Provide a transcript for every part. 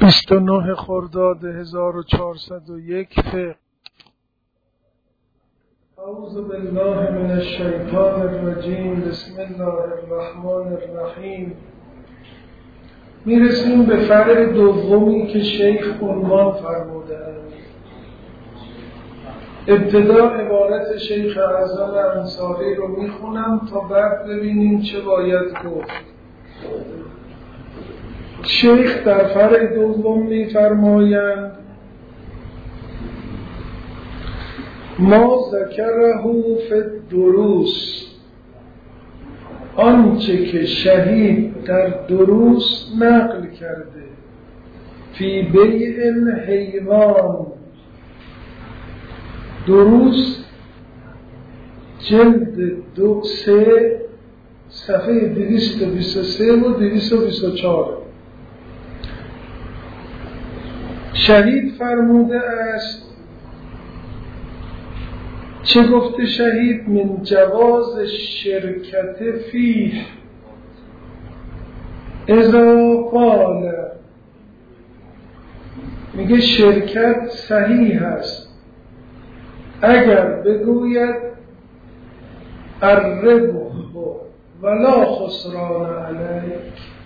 29 خرداد 1401 فقه. اعوذ بالله من الشیطان الرجیم. بسم الله الرحمن الرحیم. میرسیم به فرع دومی که شیخ عنوان فرمودند. ابتدا عبارت شیخ اعظم انصاری رو میخونم تا بعد ببینیم چه باید گفت. شیخ در فرع دوم می‌فرمایند ما ذکره فی الدروس، آنچه که شهید در دروس نقل کرده، فی بیع الحیوان. دروس جلد 3 صفحه 223 و 224. شهید فرموده است، چه گفته شهید؟ من جواز شرکت فیه اذا قال، میگه شرکت صحیح است اگر بگوید الربح ولا خسران علیک.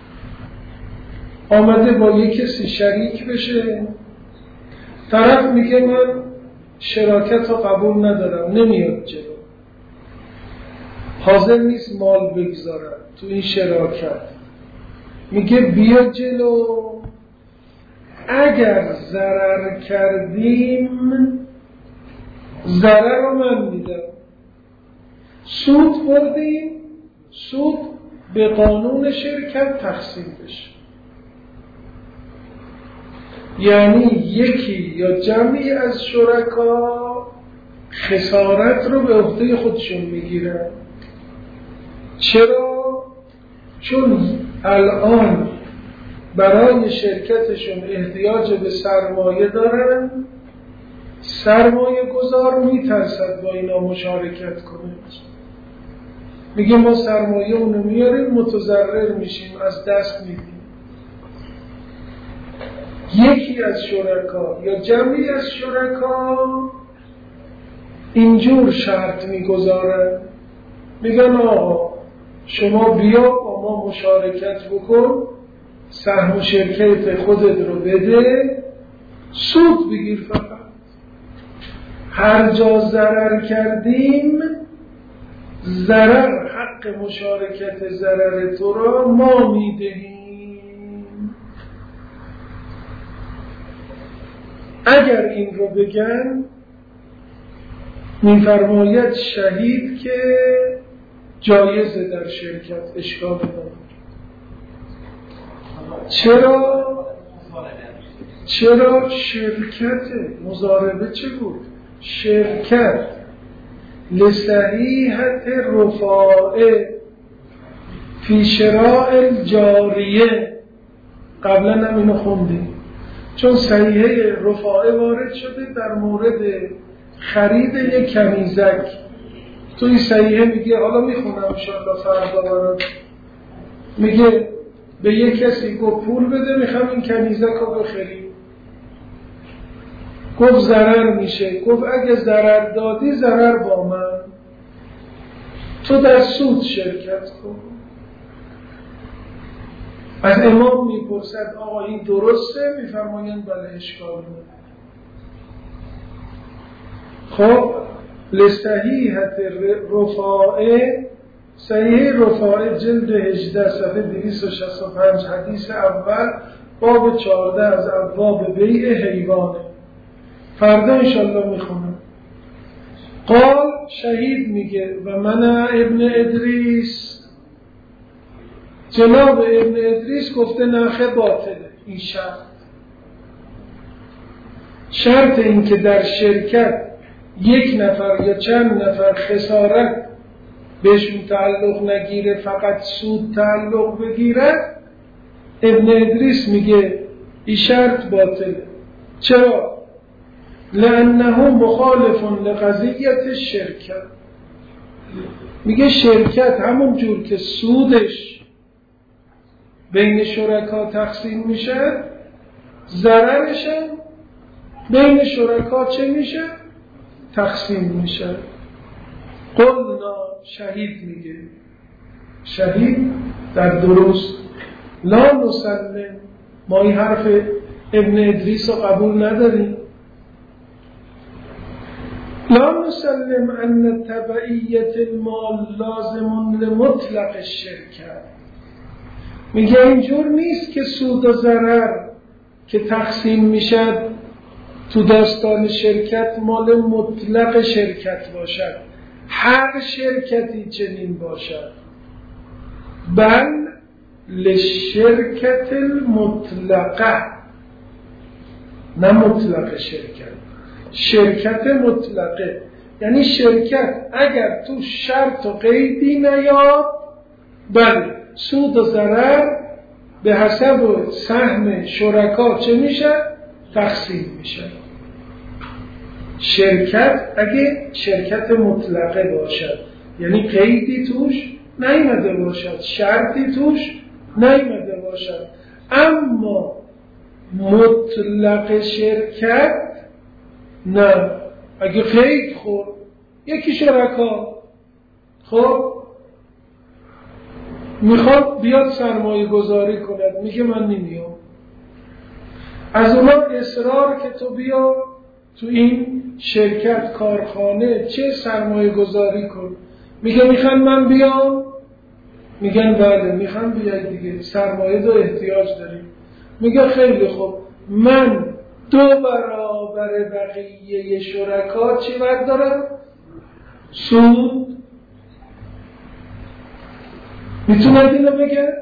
آمده با یک کسی شریک بشه، طرف میگه من شراکت رو قبول ندارم، نمیاد جلو، حاضر نیست مال بگذارم تو این شراکت، میگه بیا جلو، اگر ضرر کردیم ضرر رو من میدم، سود بردیم سود به قانون شرکت تقسیم بشه. یعنی یکی یا جمعی از شرکا خسارت رو به عهده خودشون میگیرن. چرا؟ چون الان برای شرکتشون احتیاج به سرمایه دارن، سرمایه گذار میترسد با اینا مشارکت کنه، میگه ما سرمایه اونو میاریم متضرر میشیم، از دست میدیم. یکی از شرکا یا جمعی از شرکا اینجور شرط میگذارن، میگن آقا شما بیا با ما مشارکت بکن، سهم شرکت خودت رو بده، سود بگیر، فقط هر جا ضرر کردیم ضرر، حق مشارکت ضرر تو را ما میدهیم. اگر این رو بگن میفرماید شهید که جایزه در شرکت، اشکال نداره. چرا شرکت مضاربه چه بود؟ شرکت لصحیحت رفاعه فی شراء الجاریه، قبلا هم اینو خوندیم، چون صحیحه رفاعه وارد شده در مورد خرید یک کنیزک. تو این صحیحه میگه، حالا میخونم انشاءالله فردا برات، میگه به یک کسی گفت پول بده میخوام این کنیزک رو بخریم، گفت ضرر میشه، گفت اگه ضرر دادی ضرر با من، تو در سود شرکت کن. از امام میپرسد آقا این درسته؟ میفرمایند بله، اشکال نداره. خب لصحیحت رفاعه، صحیح رفاعه جلد 18 صفحه 265 حدیث اول باب 14 از ابواب بیع حیوانه. فردا انشالله میخونم. قال شهید میگه و من ابن ادریس، جناب ابن ادریس گفته نخه باطله این شرط این که در شرکت یک نفر یا چند نفر خسارت بهشون تعلق نگیره، فقط سود تعلق بگیرد. ابن ادریس میگه این شرط باطله. چرا؟ لأنه مخالف لقضیت شرکت. میگه شرکت همون جور که سودش بین شرکا تقسیم میشه، ضررش بین شرکا چه میشه؟ تقسیم میشه. قلنا شهید میگه، شهید در درست لا نسلم، ما این حرف ابن ادریس رو قبول نداریم. لا نسلم ان تبعیت المال لازم لمطلق الشرکت. میگه اینجور نیست که سود و ضرر که تقسیم میشد تو داستان شرکت مال مطلق شرکت باشد، هر شرکتی چنین باشد، بل لشرکت المطلقه، نه مطلق شرکت، شرکت مطلقه یعنی شرکت اگر تو شرط و قیدی نیاد، بله سود و ضرر به حسب سهم شرکا چه میشه؟ تقسیم میشه. شرکت اگه شرکت مطلقه باشد یعنی قیدی توش نیامده باشد، شرطی توش نیامده باشد. اما مطلق شرکت نه، اگه قید خورد یکی شرکا خب میخواد بیاد سرمایه گذاری کند، میگه من نمیام، از اونا اصرار که تو بیا تو این شرکت کارخانه چه سرمایه گذاری کن، میگه میخوان من بیام، میگن بله میخوان بیای دیگه، سرمایه دو احتیاج داریم، میگه خیلی خوب من 2 برابر بقیه شرکا چی بردارم؟ سود. میتونه اینو بگه؟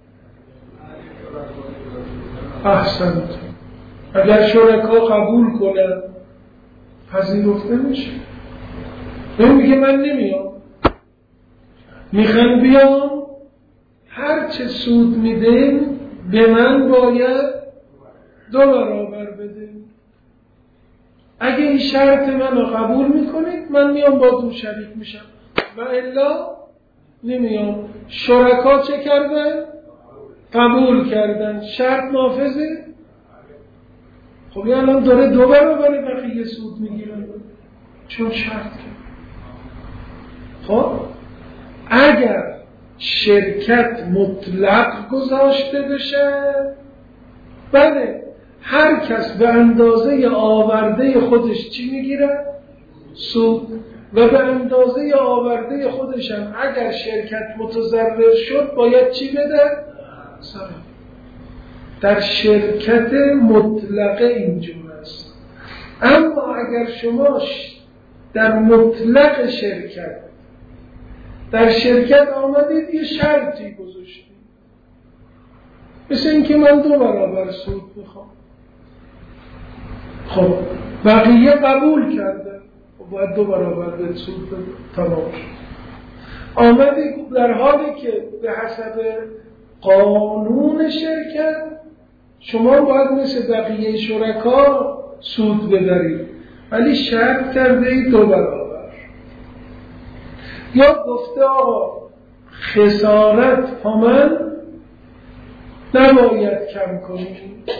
احسنت. اگر شرکا قبول کنن پذیرفته میشه. میگه من نمیام، میخوان بیام هر چه سود میدن به من باید 2 برابر بده. اگه این شرط منو قبول میکنید من میام با دو شریک میشم و الا نمیام. شرکا چه کردن؟ قبول کردن. شرط نافذه؟ خب الان داره 2 برابر بقیه سود میگیرن چون شرط کرد. خب اگر شرکت مطلق گذاشته بشه، بله هر کس به اندازه آورده خودش چی میگیره؟ سود. و به اندازه آورده خودش هم اگر شرکت متضرر شد باید چی بده؟ سره. در شرکت مطلقه اینجور است. اما اگر شما در مطلق شرکت در شرکت آمدید یه شرطی گذاشتید، مثل اینکه من 2 برابر سود میخوام، خب بقیه قبول کردن، خب باید 2 برابر به سود تمام شد. آمدید در حالی که به حسب قانون شرکت شما باید مثل بقیه شرکا سود ببرید، ولی شرط کرده ای 2 برابر. یا گفته آقا خسارت پامن نباید کم کنید،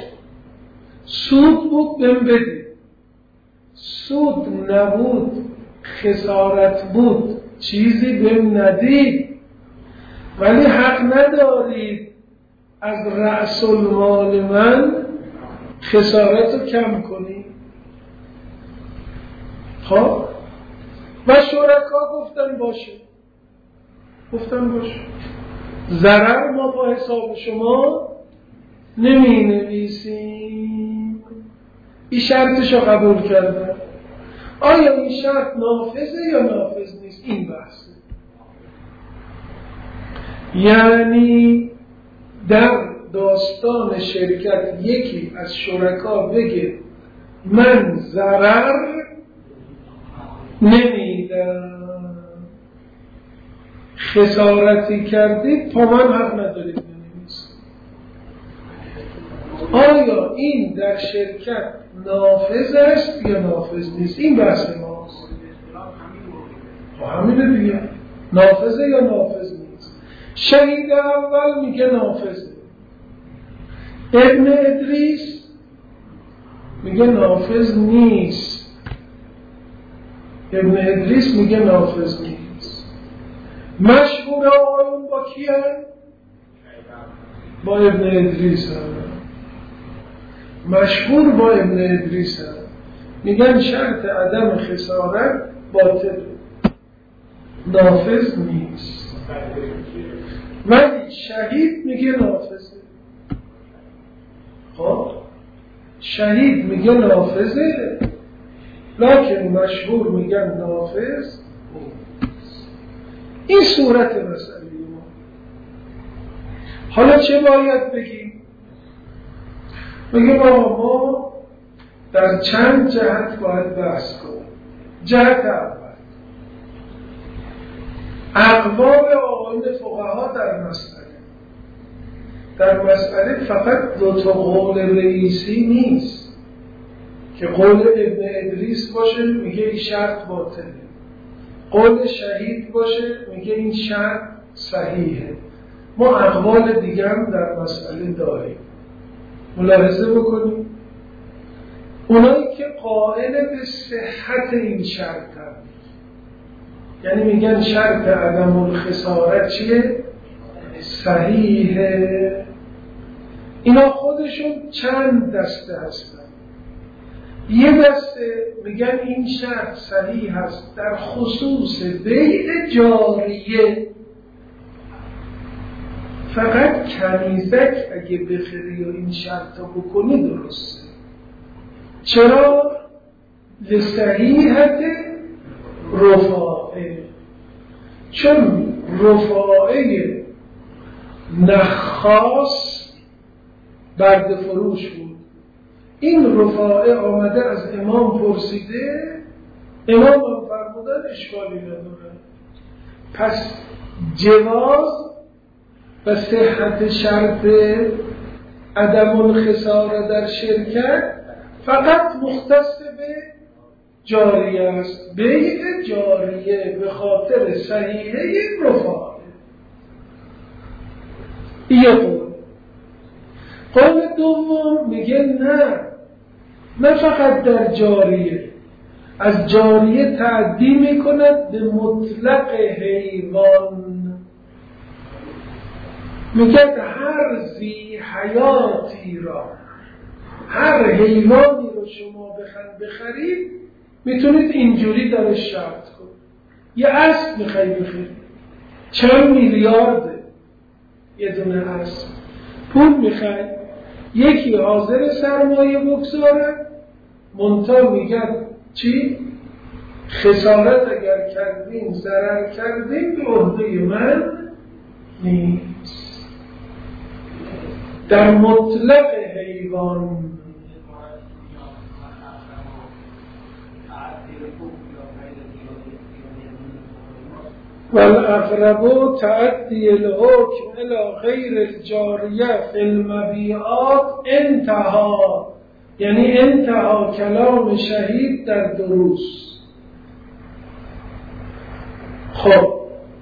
سود بود بهم بدید، سود نبود خسارت بود چیزی بهم ندید، ولی حق ندارید از رأس المال من خسارت رو کم کنید. خب و شرکا گفتن باشه، ضرر ما با حساب شما نمی نویسیم. این شرطش رو قبول کردن. آیا این شرط نافذه یا نافذ نیست؟ این بحثه. یعنی در داستان شرکت یکی از شرکا بگه من ضرر نمیدم، خسارتی کردید پا من حق ندارید بنویسید. آیا این در شرکت نافذ است یا نافذ نیست؟ این بحث ماست. همینه دیگه، نافذه یا نافذ نیست. شهید اول میگه نافذه، ابن ادریس میگه نافذ نیست. ابن ادریس میگه نافذ نیست. مشهور آقایون با کیه؟ با ابن ادریس هم. مشهور با ابن ادریس هم. میگن شرط عدم خسارت باطل، نافذ نیست. ولی شهید میگه نافذه. خب شهید میگه نافذه، لکن مشهور میگن نافذ نیست. این صورت مسئله ما. حالا چه باید بگیم؟ بگیم ما در چند جهت باید بحث کنیم. جهت اول، اقوال آقایون فقها در مسئله فقط دو تا قول رئیسی نیست که قول ابن ادریس باشه میگه این شرط باطله، قول شهید باشه میگه این شرط صحیحه. ما اقوال دیگه هم در مسئله داریم. ملاحظه بکنیم اونایی که قائل به صحت این شرط هم، یعنی میگن شرط عدم الخسارت چیه؟ صحیحه. اینا خودشون چند دسته هستن. یه دسته میگن این شرط صحیح هست در خصوص بیع جاریه، فقط کنیزک اگه بخری و این شرط رو بکنی درسته. چرا؟ لصحیحت رفاعه، چون رفاعه نخاس برد فروش بود. این رفاعه آمده از امام پرسیده، امام هم فرمودن اشکالی نداره. پس جواز و صحت شرط عدم الخساره در شرکت فقط مختص به جاریه است، بیع جاریه به خاطر صحیحه رفاعه. یه قول دوم میگه نه فقط در جاریه، از جاریه تعدی میکند به مطلق حیوان. میگه هر ذی حیاتی را، هر حیوانی رو شما بخرید میتونید اینجوری درش شرط کنید. یه اسب میخوای بخرید، چند میلیارده یه دونه اسب، پول میخوای، یکی حاضر سرمایه بگذاره، منتها میگن چی؟ خسارت اگر کردیم، ضرر کردیم، به عهده من نیست. در مطلق حیوان والاقرب تعدی الحکم الى غیر الجاریه فی المبیعات انتها، یعنی انتها کلام شهید در دروس. خب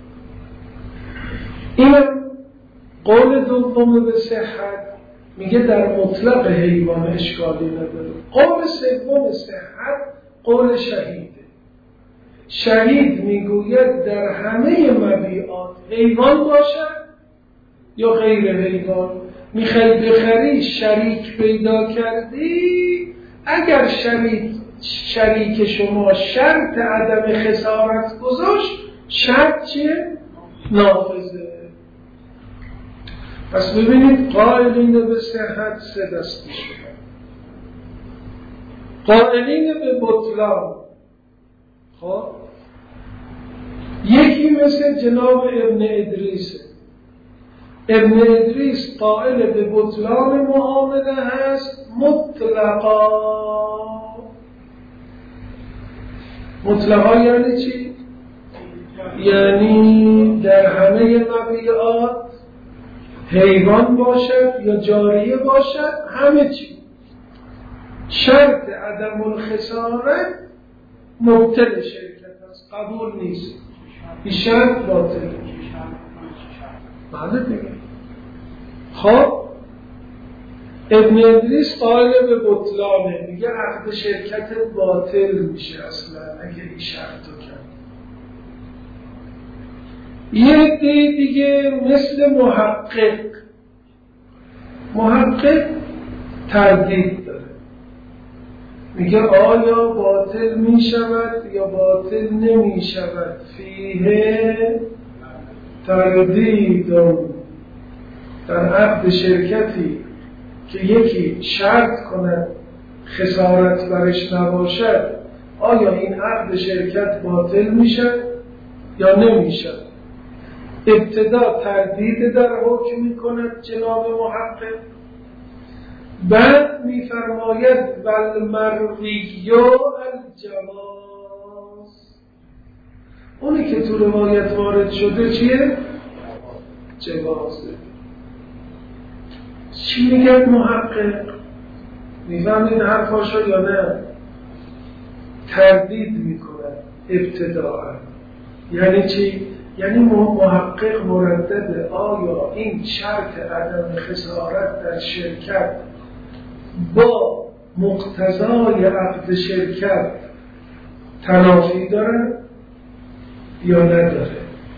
این قول دوم به صحت میگه در مطلق حیوان اشکالی نداره. قول سوم صحت قول شهیده. شهید میگوید در همه مبیعات حیوان باشد یا غیر حیوان، میخوای بخری شریک پیدا کردی، اگر شریک شما شرط عدم خسارت گذاشت، شرط چیه؟ نافذه. پس ببینید قائلین به صحت سه دسته شدن. قائلین به بطلان، خب یکی مثل جناب ابن ادریسه. ابن ادریس قائل به بطلان معامله هست مطلقا. مطلقا یعنی چی؟ یعنی در همه مبیعات حیوان باشد یا جاریه باشد، همه چی شرط عدم الخسارت مبطل شرکت است، قبول نیست، این شرط باطله. بله دیگه. خب ابن ادریس قائل به بطلانه، میگه عقد شرکت باطل میشه اصلا اگه این شرط رو کرد. یه عده دیگه مثل محقق تردید داره، میگه آیا باطل میشود یا باطل نمیشود، فیه تردید در عقد شرکتی که یکی شرط کند خسارت برش نباشد، آیا این عقد شرکت باطل میشه یا نمیشه؟ ابتدا تردید در حکم میکند جناب محقق، بعد میفرماید والمروی الجواز، اونی که تو روایت وارد شده چیه؟ جوازه. چی میگه محقق؟ میفهمید حرفاشو یا نه؟ تردید میکنه ابتداء. یعنی چی؟ یعنی محقق مردده آیا این شرط عدم خسارت در شرکت با مقتضای عقد شرکت تنافی داره یا نداره؟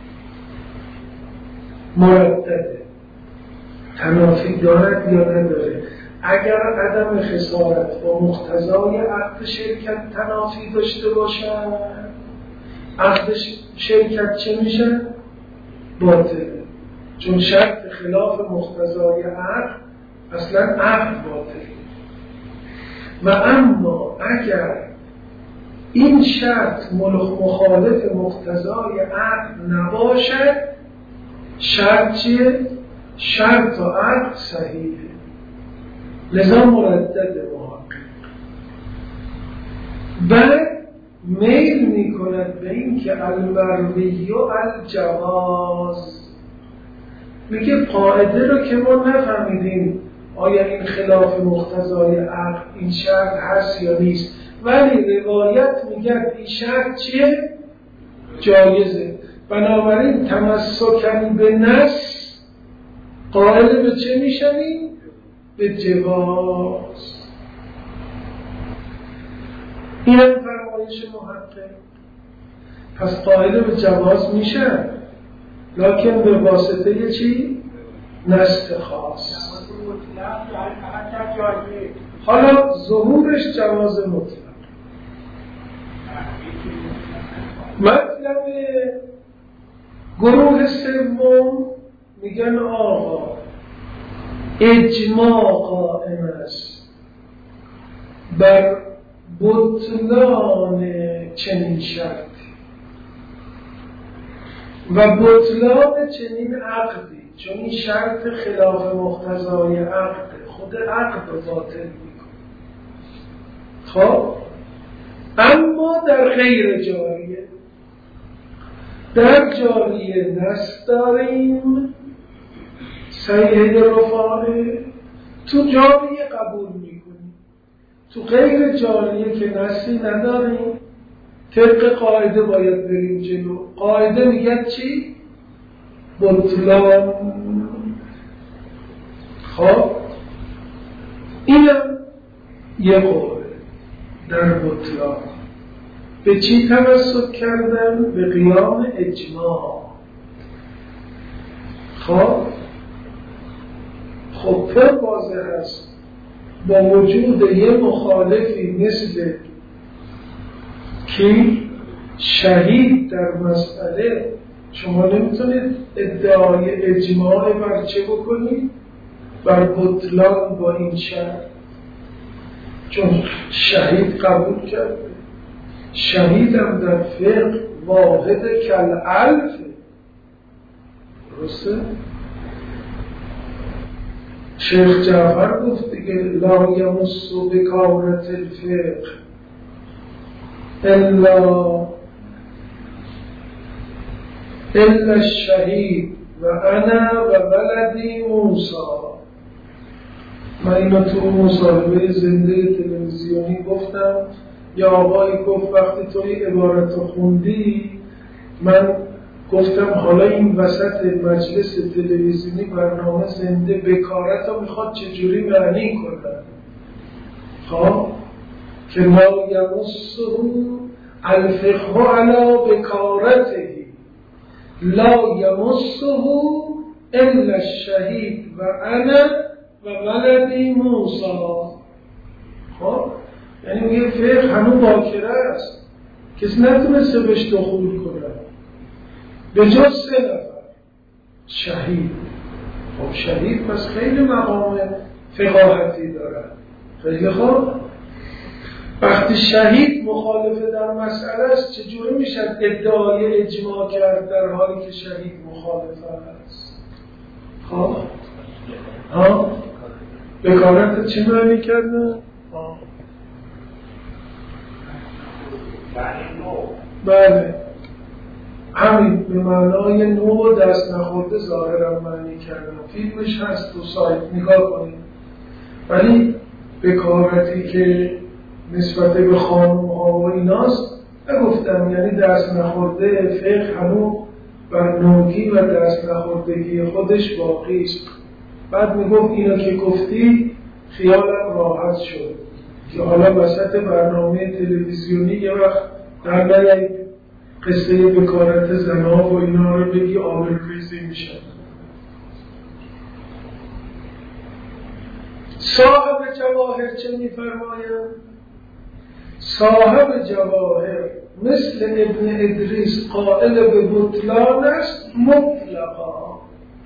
مردده تنافی دارد یا نداره؟ اگر عدم خسارت با مقتضای عقد شرکت تنافی داشته باشد، عقد شرکت چه میشه؟ باطله، چون شرط خلاف مقتضای عقد اصلا عقد باطله. و اما اگر این شرط مخالف مقتضای عقد نباشد، شرط چیه؟ شرط و عقد صحیحه، لذا مردد محقق. بعد میل میکند به این که المروی الجواز، میگه قاعده رو که ما نفهمیدیم آیا این خلاف مقتضای عقل این شرط هست یا نیست، ولی روایت میگه این شرط چیه؟ جایزه. بنابراین تمسکن به نص قائل به چه میشنیم؟ به جواز. این هم فرمایش محقق. پس قائل به جواز میشه، لکن به واسطه چی؟ نص خاص. حالا ظهورش جواز مطلق. مطلب گروه سوم میگن آقا اجماع قائم است بر بطلان چنین شرطی و بطلان چنین عقدی، چون این شرط خلاف مقتضای عقد، خود عقد رو باطل میکنه. خب اما در غیر جاریه، در جاریه نص داریم صحیح رفاعه، تو جاریه قبول میکنیم، تو غیر جاریه که نصی نداریم، طبق قاعده باید بریم جلو. قاعده میگه چی؟ بطلان. خب اینم یه قوله در بطلان. به چی تمسک کردن؟ به قیام اجماع. خب پر واضح است با وجود یه مخالفی مثل کی؟ شهید در مسئله. شما نمیتونید ادعای اجماع بر چه بکنید؟ بر بطلان با این شرط، چون شهید قبول کرده. شهید هم در فقه واحد کالالف، درسته؟ شیخ جعفر گفت دیگه لا یمس بکارت الفقه الا الشهید و انا و ولدی موسی. من اینو تو مصاحبه زنده تلویزیونی گفتم. یا آقایی گفت وقتی توی عبارت خوندی من گفتم حالا این وسط مجلس تلویزیونی برنامه زنده بکارت رو میخواد چجوری معنی کنن؟ خب که لا یمسه الفقه علی بکارته لا یمسه الا الشهید و انا و ولدی موسی. خب یعنی میگه فقه همون باکره است، کسی نتونسته بهش دخول کنه به جز 3 نفر. شهید، خب شهید پس خیلی مقام فقاهتی داره. خیلی خوب، وقتی شهید مخالف در مسئله است چجوری میشه ادعای اجماع کرد در حالی که شهید مخالف است؟ خب بکارت چی معنی کرده؟ بله همین به معنای نو و دست نخورده ظاهرا معنی کردم. فیلمش هست تو سایت نگاه کنید. ولی بکارتی که نسبت به خانم ها و ایناست نگفتم، یعنی دست نخورده فقه هنوز بر نوگی و دست نخوردگی خودش باقی است. بعد میگفت اینا که گفتی خیالم راحت شد که حالا وسط برنامه تلویزیونی یه وقت در نیایی قصه بکارت زنها و اینا رو بگی آبروریزی میشن. صاحب جواهر چه میفرماید؟ صاحب جواهر مثل ابن ادریس قائل به بطلان است مطلقا.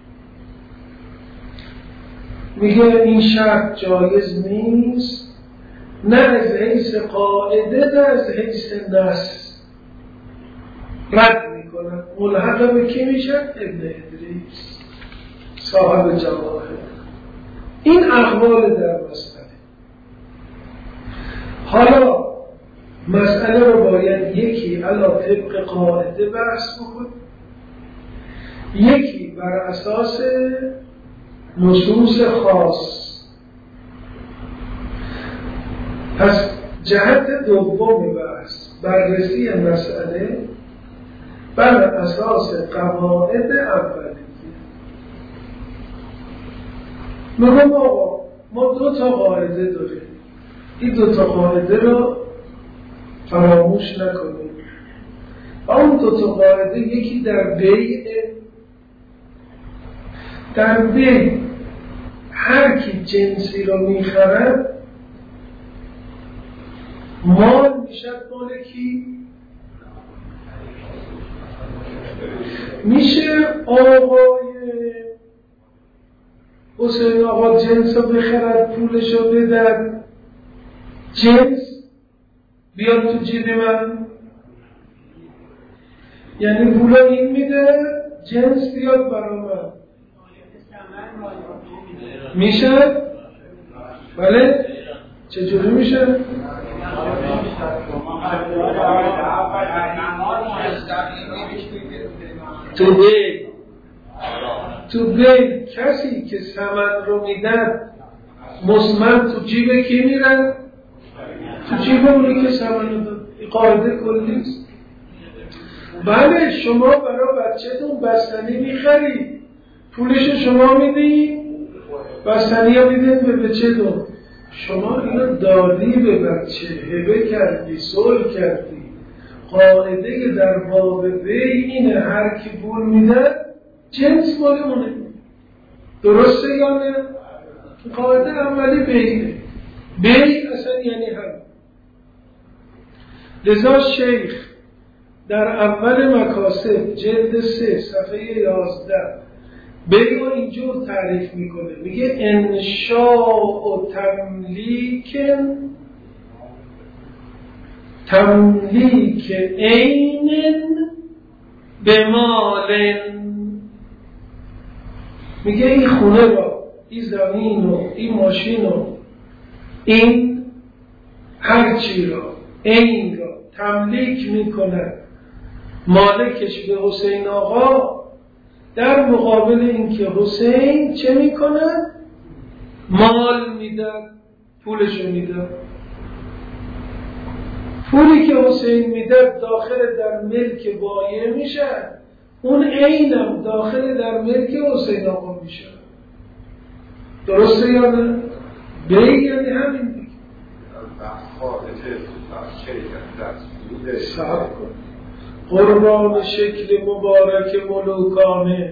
میگه این شرط جایز نیست، نه از حیث قاعده نه از حیث نص. رد میکنن. ملحق به کی میشن؟ ابن ادریس صاحب جواهر. این اقوال در مسئله. حالا مسئله رو باید یکی علا طبق قاعده بحث بکن، یکی بر اساس نصوص خاص. پس جهت دوم بحث بررسی مسئله بر اساس قواعد اولیه. میگم آقا ما 2 قاعده داریم، این 2 قاعده رو فراموش نکنیم. اون 2 قاعده یکی در بیع، در بیع هر کی جنسی رو میخرد مال میشه مال کی؟ میشه آقای حسین آقا جنس رو بخرد پولش رو بدن، جنس بیاد تو جیب من، یعنی پولا این میده جنس بیاد برای من. میشه؟ بله؟ چجوری میشه؟ تو بیل کسی که ثمن رو میدن مصمم تو جیب کی میرن؟ تو جیب اونی که ثمن رو داد. قاعده کلی است. بله شما برای بچه‌تون بستنی میخرید، پولش شما میدی، بستنی ها میدین به بچه‌تون. شما اینو دادی به بچه، هبه کردی، صلح کردی. قاعده در باب بیع اینه هر کی پول میده جنس مال اونه. درسته یا نه؟ قاعده اولی بیعه. بیع اصلا یعنی هم. لذا شیخ در اول مکاسب جلد 3 صفحه 11 بیع رو اینجور تعریف میکنه، میگه انشاء و تملیک عین به مال. میگه این خونه را، این زمین و این ماشین و این هرچی را، عین را تملیک میکنه مالکش به حسین آقا، در مقابل اینکه حسین چه میکنه؟ مال میده، پولشو میده. پولی که حسین میده داخل در ملک بایع میشه، اون عینم داخل در ملک حسین آقا میشه. درسته یا نه؟ بی یعنی همین دیگه. صبر کن. قربان شکل مبارک ملوکانه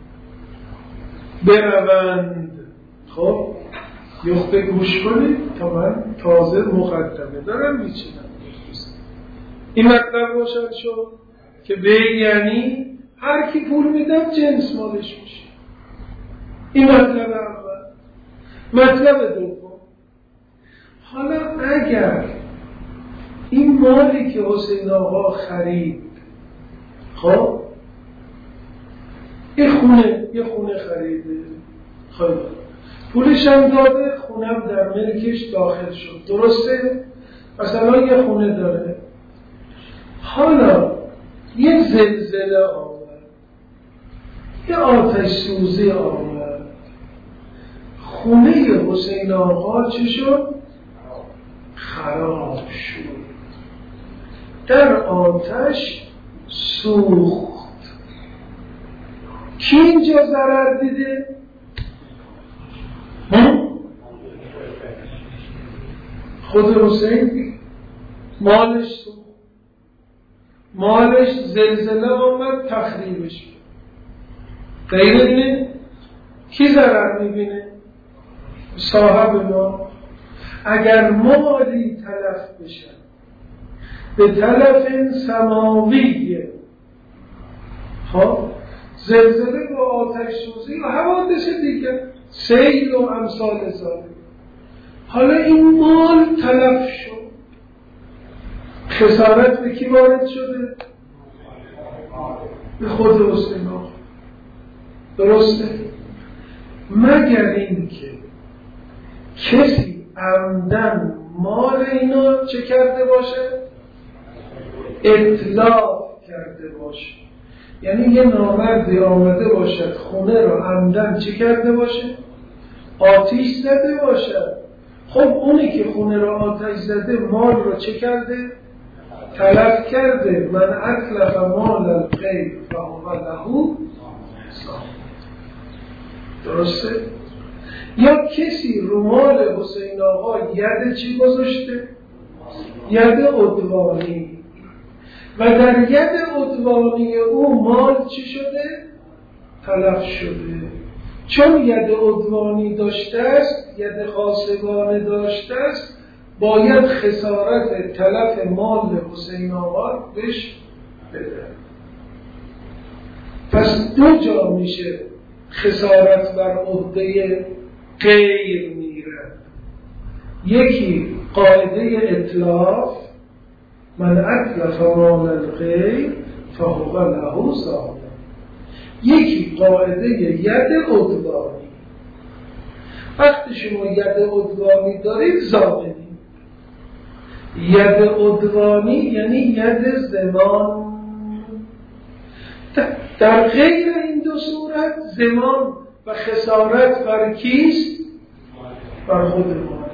بروند. خب یخته گوش کنید تا من تازه مقدمه دارم میچینم. این مطلب روشن شد که بی یعنی هر کی پول میدم جنس مالش میشه. این مطلب اول. مطلب دوم، حالا اگر این مالی که حسین آقا خرید، خب یه خونه خریده، خب پولش هم داده، خونم در ملکش داخل شد، درسته؟ مثلا یه خونه داره، حالا یه زلزله آمد، یه آتش سوزی آمد، خونه حسین آقا چی شد؟ خراب شد، در آتش سوخت. کی اینجا ضرر دیده؟ خود حسین. مالش سوخت، مالش زلزله آمد تخریبش کرد. غیر اینه کی ضرر میبینه؟ صاحب ما. اگر مالی تلف بشن به تلف سماویه، خب زلزله و آتش سوزی و حوادث دیگه، سیل و امثال ذالک، حالا این مال تلف شد، خسارت به کی وارد شده؟ به خود حسین آقا. درسته؟ مگر این که کسی عمدن مال اینا چه کرده باشه؟ اطلاق کرده باشه. یعنی یه نامردی آمده باشد خونه رو عمدن چه کرده باشه؟ آتش زده باشد. خب اونی که خونه رو آتش زده مال رو چه کرده؟ تلف کرده. من اتلف مال الغیر فهو له. درسته؟ یا کسی رو مال حسین آقا ید چی گذاشته؟ ید عدوانی، و در ید عدوانی او مال چی شده؟ تلف شده. چون ید عدوانی داشته است، ید غاصبانه داشته است، باید خسارت تلف مال حسین آقا بهش بده. پس دو جا میشه خسارت بر عهده غیر میره. یکی قاعده اطلاف، من اتلف مال الغیر فهو له ضامن. یکی قاعده ید عدوانی. وقتی شما ید عدوانی دارید ضامنی. ید عدوانی یعنی ید ضمان. در غیر این دو صورت ضمان و خسارت بر کیست؟ بر خود مالک.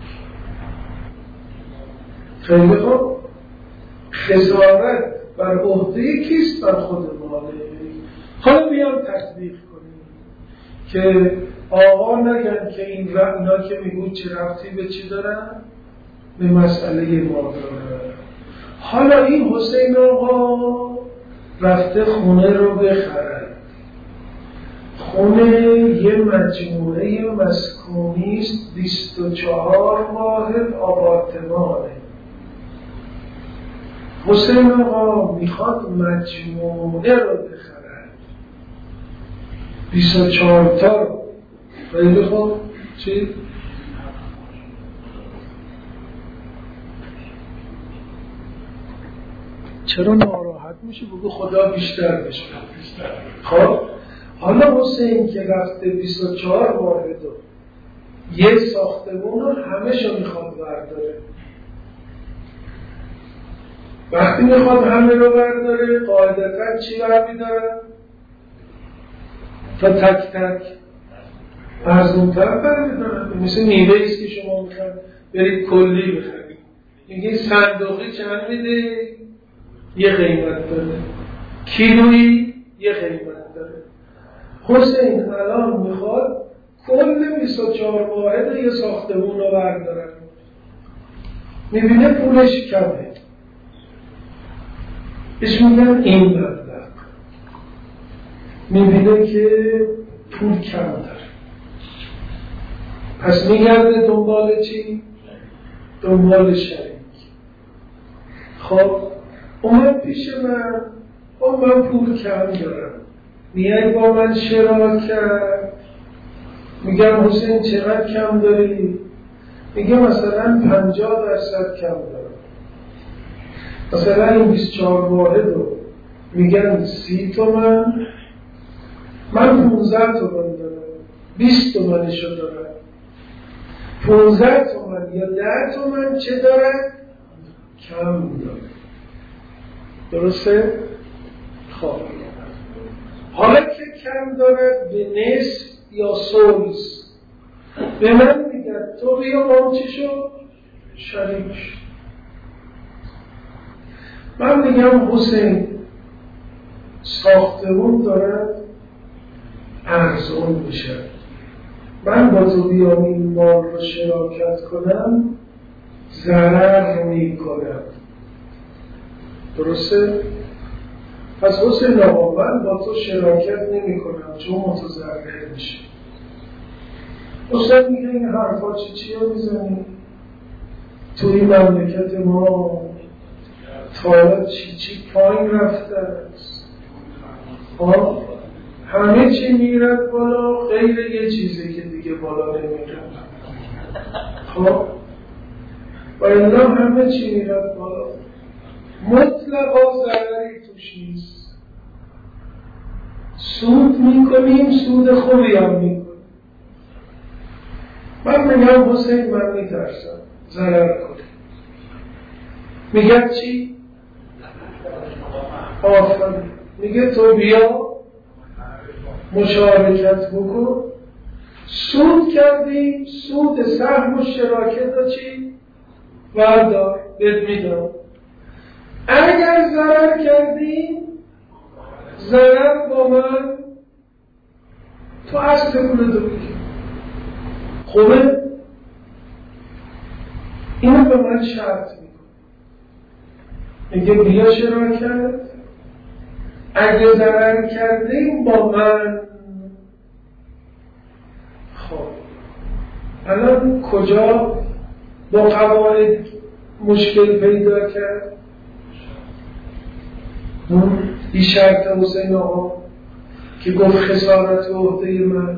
خیلی خوب، خسارت بر عهده کیست؟ بر خود مالک. حالا بیان تطبیق کنیم که آقا نگن که اینا که میگون چه ربطی به چی دارن؟ به مسئله ما دارن. حالا این حسین آقا رفته خونه رو بخرد. خونه یه مجموعه مسکونی است، 24 واحد آپارتمانه. حسین آقا میخواد مجموعه رو بخرد، 24 تا رو. خیلی خوب، چی؟ چرا ناراحت میشه؟ بگو خدا بیشتر بشه. خب حالا حسین که رفته 24 واحد و یه ساختمون رو همه شو میخواد برداره. وقتی میخواد همه رو برداره قاعدتا چی برمی داره؟ تا تک تک از اون طرف برمی داره. مثل میوه ایست که شما میخواد برید کلی بخرید، میگه صندوقی چند میده؟ یه قیمت داره. کیلویی یه قیمت داره. حسین الان میخواد کل 24 واحد یه ساختمون رو بردارن، میبینه پولش کمه، بهش میگن این مبلغ، میبینه که پول کم داره، پس میگرده دنبال چی؟ دنبال شریک. خب اومد پیش من پول کم دارم، میای با من شراکت، میگم حسین چقدر کم داری؟ میگه مثلا 50% کم دارم. مثلا این 24 واحد رو میگن 30 تومن، من 15 تومن دارم، 20 تومنشو دارم، 15 تومن یا 10 تومن چه داره؟ کم داره. درسته؟ خب حالا که کم داره به نصف یا سلس به من میگن تو بیا با چی شو؟ شریک شو. من میگم حسین ساختمون دارد ارزون میشه، من با تو بیام این مال رو شراکت کنم ضرر میکنم. درسته؟ پس حسین آقا من با تو شراکت نمی کنم چون متضرر میشه. حسین میگه این حرفا چیه میزنی؟ تو این مملکت ما تا چی پایین رفته است، همه چی میرد بالا غیر یه چیزی که دیگه بالا نمیرد. خب و اینا همه چی میرد بالا، مطلقا ضرری توش نیست. سود میکنیم، سود خوبی هم میکنیم. من میگم حسین من میترسم ضرر کنیم. میگه چی؟ آفرین. میگه تو بیا مشارکت بکن، سود کردیم، سود سهم و شراکت رو چی؟ بردار بهت میدم. اگر ضرر کردیم ضرر با من، تو اصل پول دو بگیر. خوبه؟ اینو به من شرط میگه بیا شراکت، اگه ضرر کردیم با من. خب الان کجا با قواعد مشکل پیدا کرد؟ این شرط حسین آقا که گفت خسارت و عهده من.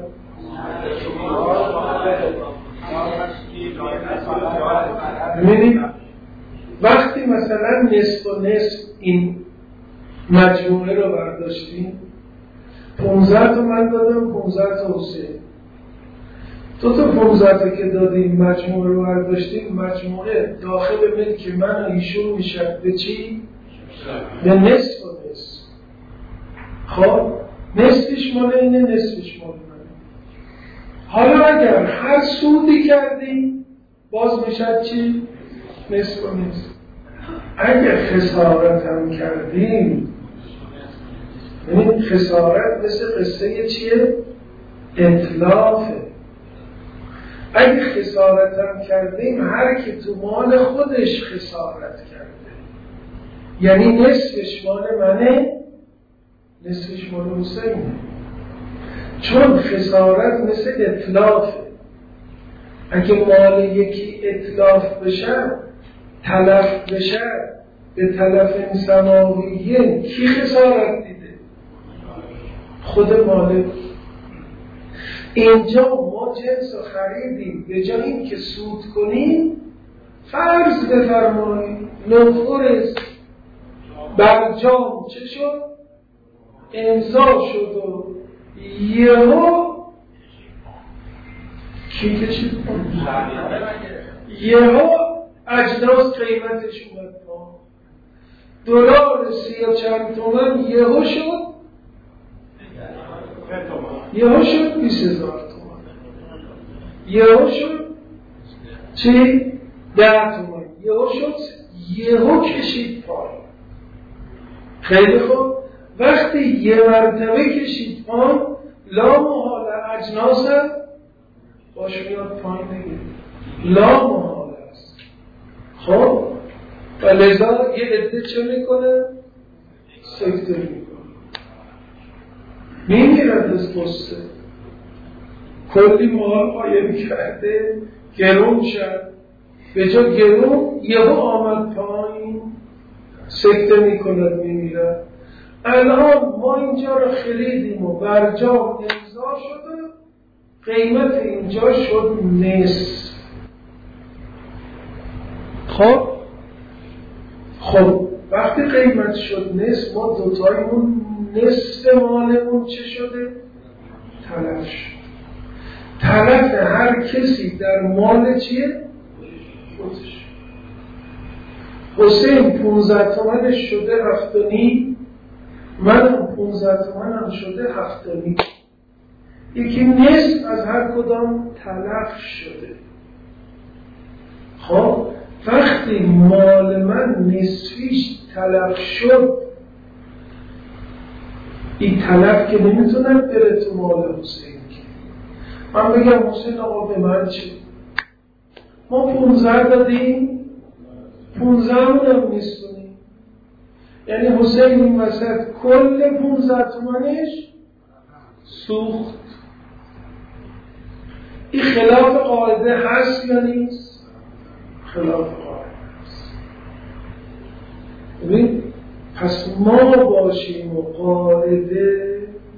ببینید وقتی مثلا نصف و نصف این مجموعه رو برداشتیم، 15 تومن دادم، 15 تا حسین، تو 15 تا که دادیم مجموعه رو برداشتیم، مجموعه داخل ملک من و ایشون میشه به چی؟ به نصف و نصف. خب نصفش مال اینه، نصفش مال منه. حالا اگر هر سودی کردیم باز میشه چی؟ نصف و نصف. اگر خسارت هم کردیم، یعنی خسارت مثل قصه چیه؟ اطلافه. اگه خسارت هم کردیم هر کی تو مال خودش خسارت کرده، یعنی نصفش مال منه، نصفش مال حسینه. چون خسارت مثل اطلافه، اگه مال یکی اطلاف بشه، تلف بشه به تلف سماویه، کی خسارت دیده؟ خود مالک. اینجا ما جنس رو خریدیم، به جای این که سود کنیم فرض بفرماییم نفرست برجام چه شد؟ امضا شد و یهو کی کشید؟ یهو اجناس قیمتش اومد پا، دلار 30 و چند تومن یهو شد 20,000 تومن، یهو شد چی؟ 10 تومن، یهو شد، یهو کشید پای. خیلی خوب، وقتی یه مرتبه کشید پایین لا محال اجناس باش میاد پایین دیگه، لا محال است. خب و لذا یه عده چه میکنه؟ سکته میکنه، میمیرد از قصه، کلی مال قایم کرده گرون شد، به جا گرون یهو آمد پایین سکته میکند میمیرد. الان ما اینجا رو خریدیم و برجام امضا شده، قیمت اینجا شد نصف. خب وقتی قیمت شد نصف، ما دوتایمون نصف مالمون چه شده؟ تلف شد. تلف هر کسی در مال چیه؟ خودش. حسین 15 تومنش شده 7.5، منم 15 تومنم شده 7.5. یکی نصف از هر کدام تلف شده. خب وقتی مال من نصفیش تلف شد، این تلف که نمیتونه بره تو مال حسین که من بگم حسین آقا به من چه؟ ما 15 دادیم، 15 هم نیستونیم. یعنی حسین این وسط کل 15 تومنش سوخت. این خلاف قاعده هست یا نیست؟ خلاف قاعده هست. ببین پس ما باشیم و قاعده،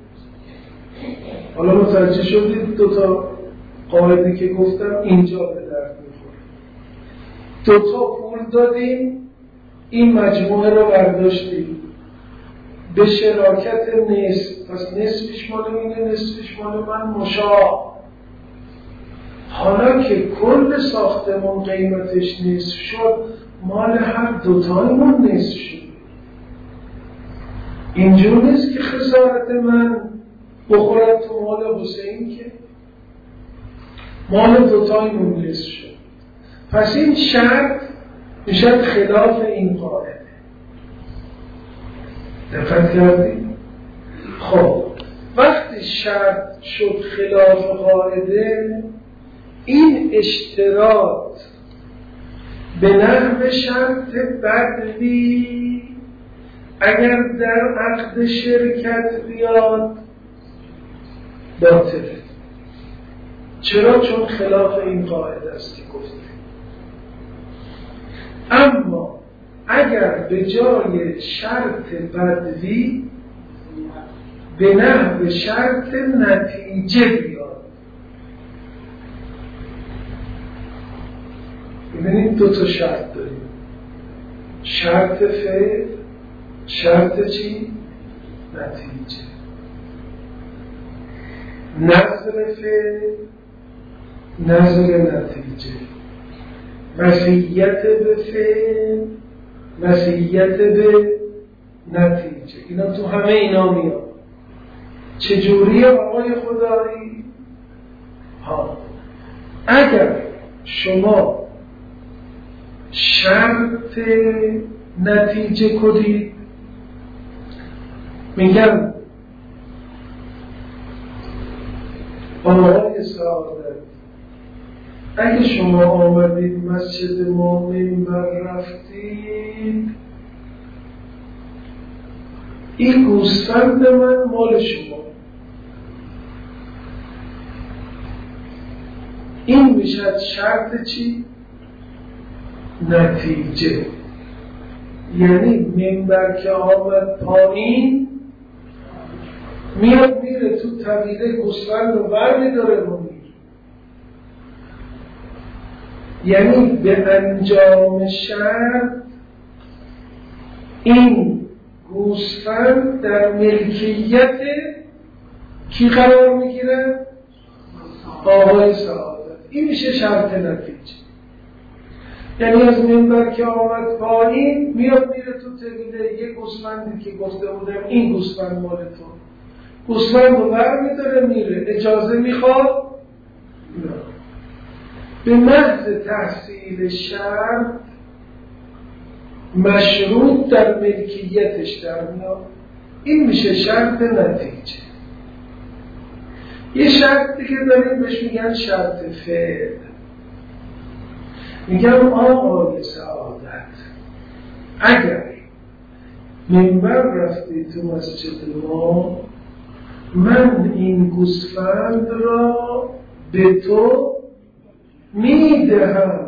حالا متوجه شدید دوتا قاعده که گفتم اینجا به درد میخوره. دوتا پول دادیم، این مجموعه رو برداشتیم به شراکت نصف، پس نصفش مال اینه نصفش مال من مشاع. حالا که کل ساختمون قیمتش نصف شد، مال هر دوتایمون نصف شد. اینجور نیست که خسارت من بخورد تو مال حسین، که مال دوتایمون نصف شد. پس این شرط میشد خلاف این قاعده. دقت کردید؟ خب وقتی شرط شد خلاف قاعده، این اشتراط به نحو شرط بدوی اگر در عقد شرکت بیاد باطله. چرا؟ چون خلاف این قاعده است که گفتیم. اما اگر به جای شرط بدوی به نحو شرط نتیجه بیاد، ببینید دو تا شرط داریم، شرط فعل، شرط چی؟ نتیجه. نظر فعل، نظر نتیجه، وصیت به فعل، وصیت به نتیجه. اینا تو همه اینا میاد. چجوریه آقای خدایی؟ اگر شما شرط نتیجه کنید، میگم آقای سعادت، اگه شما آمدید مسجد ما منبر رفتید، این گوسفند من مال شما، این میشد شرط چی؟ نتیجه. یعنی منبر که آمد پایین، میاد میره تو طویله گوسفند رو برمیداره و میره. یعنی به انجام شرط این گوسفند در ملکیت کی قرار میگیره؟ آقای سعادت. این میشه شرط نتیجه. یعنی از منبر که آمد پایین، میاد میره تو طویله، یه گوسفندی که گفته بودم این گوسفند مال تو، گوسفند رو برمیداره میره. اجازه میخواد؟ نه. به محض تحصیل شرط مشروط در ملکیتش در میاد. این میشه شرط نتیجه. یه شرط دیگه داریم بهش میگن شرط فعل. میگم آقای سعادت اگر منبر رفتی تو مسجد ما، من این گوسفند را به تو میدهم.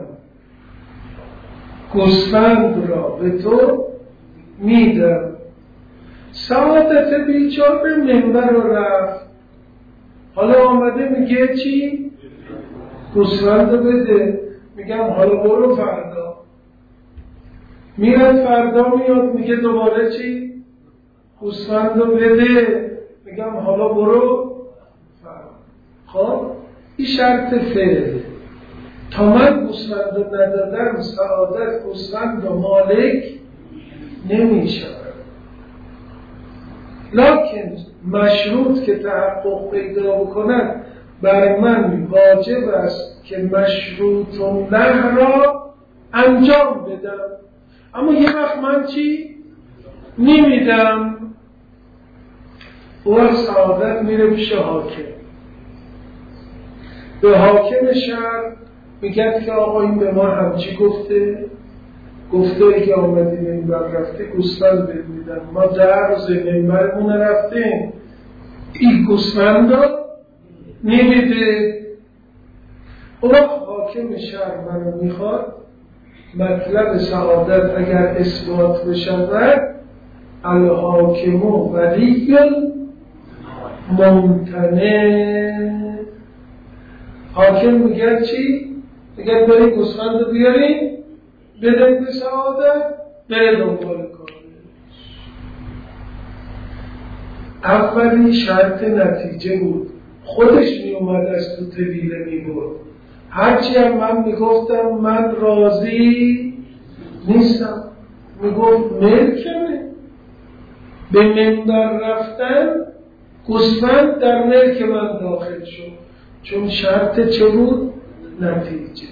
گوسفند را به تو میدم. سعادت بیچاره منبر رو رفت، حالا آمده میگه چی؟ گوسفند رو بده. میگم حالا برو فردا. میاد فردا میاد میگه دوباره چی؟ گوسفند رو بده. میگم حالا برو فردا. خب این شرط فعله. تا من گوسفند رو ندادم سعادت گوسفند رو مالک نمیشه. لکن مشروط که تحقق پیدا بکند بر من واجب است که مشروط له را انجام بدم. اما یه وقت من چی؟ نمیدم. او سعادت میره پیش حاکم. به حاکم شهر میگه که آقا این به ما همچی گفته که آمدی منبر رفته گوسفند بدمیدن، ما در روز منبرمون رفتیم این گوسفند رو نمیده. اون حاکم شهر منو میخواد مطلب سعادت اگر اثبات بشود الحاکم ولی ممتنع. حاکم میگه چی؟ میگه بریم گوسفند رو بیاریم بده به سعادت بره دنبال کار. اولی شرط نتیجه بود، خودش می اومد از تو طویله می برد. هرچی هم من میگفتم من راضی نیستم، میگفت ملکمه. به منبر رفتن گوسفند در ملک من داخل شد، چون شرط چه بود؟ نتیجه.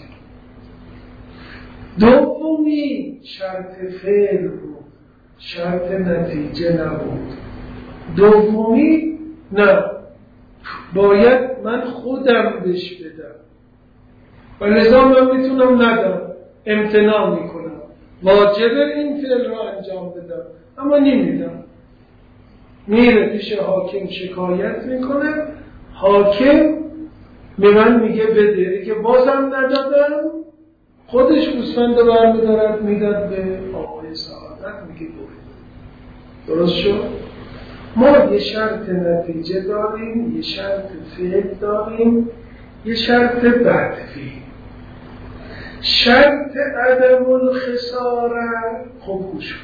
دومی شرط فعل بود، شرط نتیجه نبود. دومی نه، باید من خودم بهش بدم و لذا من میتونم ندم، امتناع میکنم، واجبه این فعل را انجام بدم اما نمیدم. میره پیش حاکم شکایت میکنه، حاکم به من میگه بده، که بازم ندادم خودش گوسفند رو برمی‌دارد میداد به آقای سعادت، میگه برو. درست شد؟ ما یه شرط نتیجه داریم، یه شرط فعل داریم، یه شرط بدفی. شرط عدم الخساره خوب گوش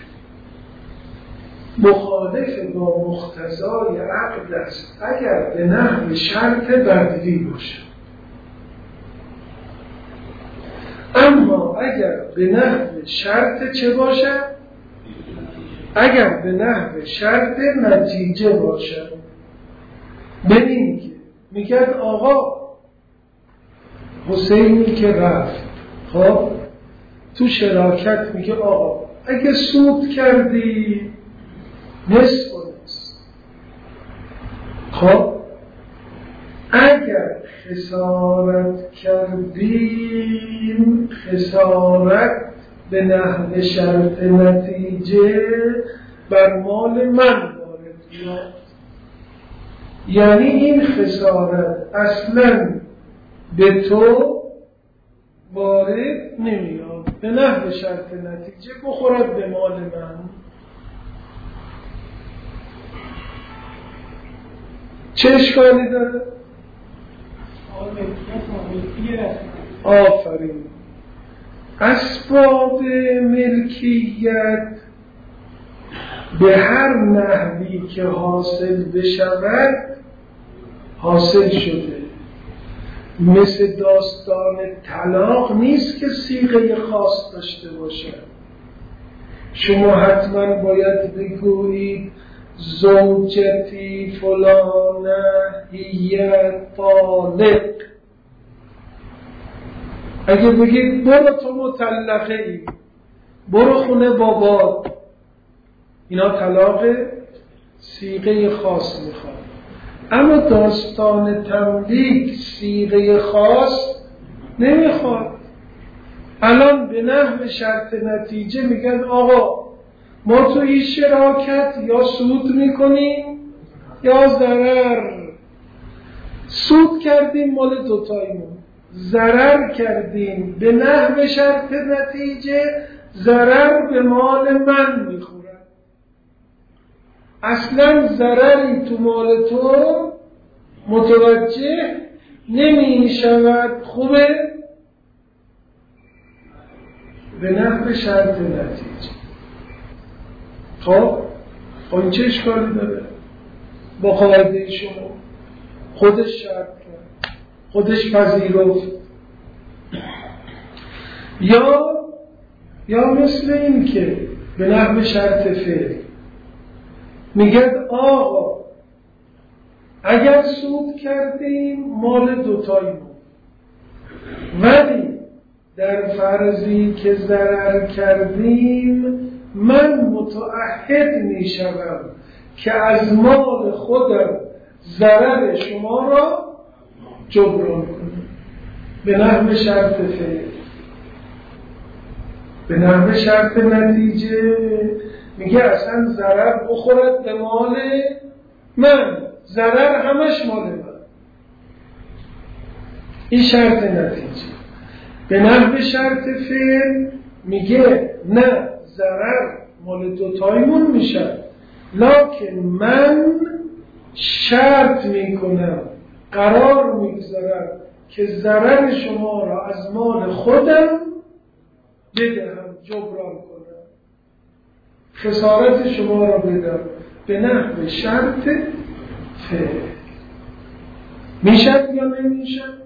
مخالف با مقتضای عقل است اگر به نحو شرط بدوی باشه. اما اگر به نحو شرط چه باشه؟ اگر به نحو شرط نتیجه باشه. ببین که میگه آقا حسینی که رفت خب تو شراکت میگه آقا اگه سود کردی نصف و نصف، خب اگر خسارت کردیم خسارت به نحو شرط نتیجه بر مال من وارد میاد. یعنی این خسارت اصلا به تو وارد نمیاد، به نحو شرط نتیجه بخورد به مال من. چه اشکالی داره؟ آفرین. اسباب ملکیت به هر نحوی که حاصل بشود حاصل شده. مثل داستان طلاق نیست که صیغه خاص داشته باشه. شما حتما باید بگویید زوجتی فلانه هی طالق. اگه بگید برو تو مطلقه ای، برو خونه بابات، اینا طلاق صیغه خاص میخواد. اما داستان تملیک صیغه خاص نمیخواد. الان به نحو شرط نتیجه میگن آقا ما تو این شراکت یا سود میکنیم یا ضرر. سود کردیم مال دوتایمون، ضرر کردیم به نحو شرط نتیجه ضرر به مال من میخوره. اصلا ضرری تو مال تو متوجه نمی شود. خوبه؟ به نحو شرط نتیجه. خب این چه اشکالی داره؟ با قاعده شما خودش شرط کرد، خودش پذیرفت. یا مثل این که به نحو شرط فعل میگه آقا اگر سود کردیم مال دوتایمون، ولی در فرضی که ضرر کردیم من متعهد میشم که از مال خودم ضرر شما را جبران کنم. به نحو شرط فعل. به نحو شرط نتیجه میگه اصلا ضرر بخورد به مال من، ضرر همش مال من. این شرط نتیجه. به نحو شرط فعل میگه نه، ضرر مال دوتایمون میشه، لکن من شرط میکنم، قرار میگذارم که ضرر شما را از مال خودم بدهم، جبران کنم، خسارت شما را بدم. به نحو شرط فعل. میشد یا نمیشد؟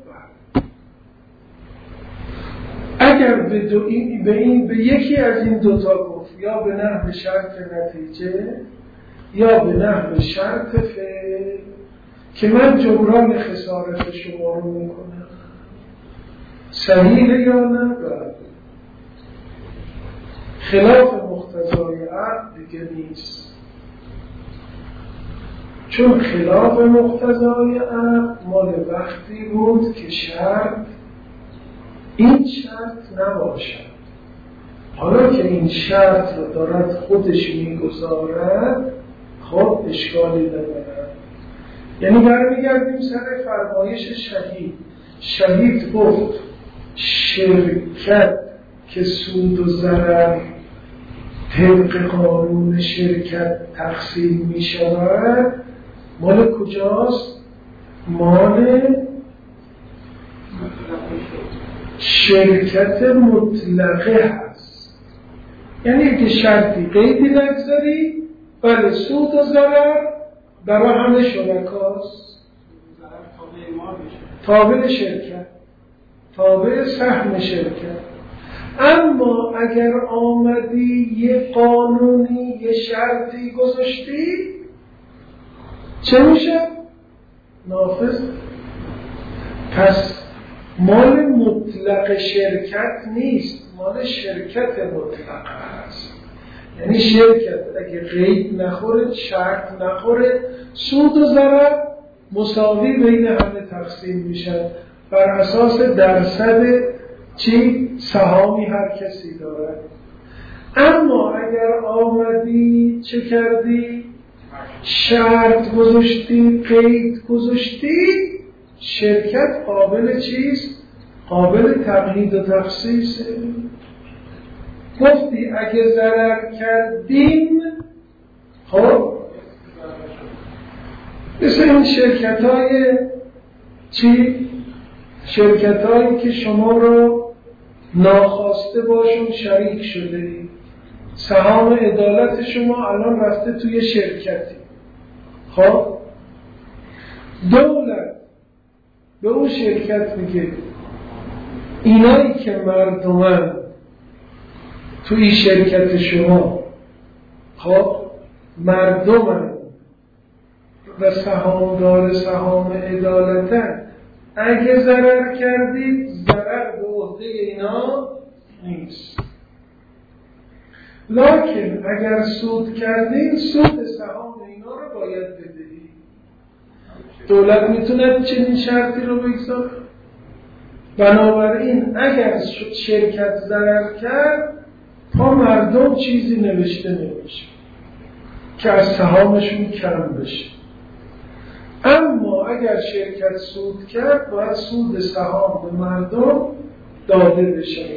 اگر به یکی از این دوتا گفت، یا به نحو شرط نتیجه یا به نحو شرط فعل، که من جبران خسارت شما رو میکنم، صحیح یا نه؟ خلاف مقتضای عقل دیگه نیست. چون خلاف مقتضای عقل مال وقتی بود که شرط این شرط نباشد. حالا که این شرط رو دارد خودش میگذارد، خب اشکالی ندارد. یعنی برمیگردیم سر فرمایش شهید گفت شرکت که سود و ضرر طبق قانون شرکت تقسیم می شود، مال کجاست؟ مال شرکت مطلقه هست. یعنی که شرطی قیدی نگذاری، بله سود و ضرر برای همه شرکاست، تابع شرکت، تابع سهم شرکت. اما اگر آمدی یه قانونی یه شرطی گذاشتی، چه میشه؟ نافذ. پس مال مطلق شرکت نیست، مال شرکت مطلق هست. یعنی شرکت اگه قید نخوره، شرط نخوره، سود و ضرر مساوی بین همه تقسیم میشه بر اساس درصد سهامی هر کسی داره. اما اگر آمدی چه کردی؟ شرط گذاشتی، قید گذاشتی، شرکت قابل چیست؟ قابل تقیید و تخصیص. گفتی اگه ضرر کردیم، خب مثل این شرکت‌هایی که شما رو ناخواسته باشون شریک شده اید، سهام عدالت شما الان رفته توی شرکتی. خب دولت به اون شرکت میگه اینایی که مردمن توی شرکت شما، خب مردمن و سهامدار سهام عدالتن، اگه ضرر کردید ضرر به عهده اینا نیست، لکن اگر سود کردید سود سهام اینا اینا رو باید بدهی. دولت میتونه چنین شرطی رو بگذاره. بنابراین اگر شرکت ضرر کرد تا مردم چیزی نوشته نمیشه که از سهامشون کم بشه. اما اگر شرکت سود کرد باید سود سهام به مردم داده بشه.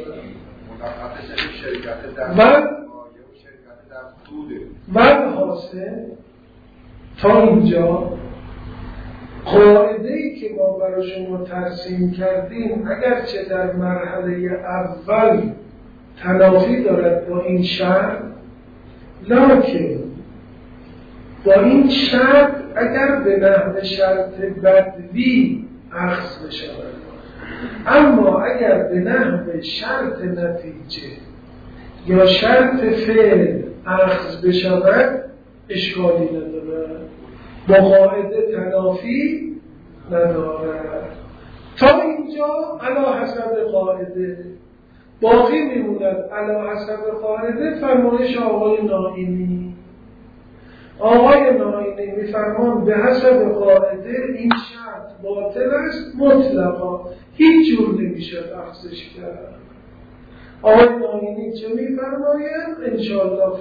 و حاصل تا اینجا قاعده‌ای که ما برای شما ترسیم کردیم اگرچه در مرحله اول تنافی دارد با این شرط، لکن با این شرط اگر به نحو شرط بدوی اخذ بشود، اما اگر به نحو شرط نتیجه یا شرط فعل اخذ بشود اشکالی ندارد، با قاعده تنافی ندارد. تا اینجا علی حسب قاعده. باقی میموند علی حسب قاعده فرمایش آقای نائینی. آقای نائینی میفرمان به حسب قاعده این شرط باطل است مطلقا، هیچ جور نمیشه اخذش کرد. آقای نائینی چه میفرماید؟ انشاءالله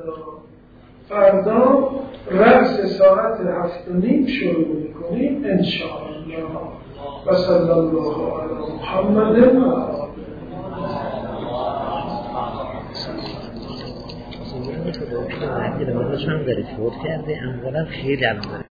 فردا رأس ساعت 7:30 شروع میکنیم انشاءالله. و صلی الله علی محمد و آله. اگه روزش هم داره فوت کرده اموالا خیلی الان داره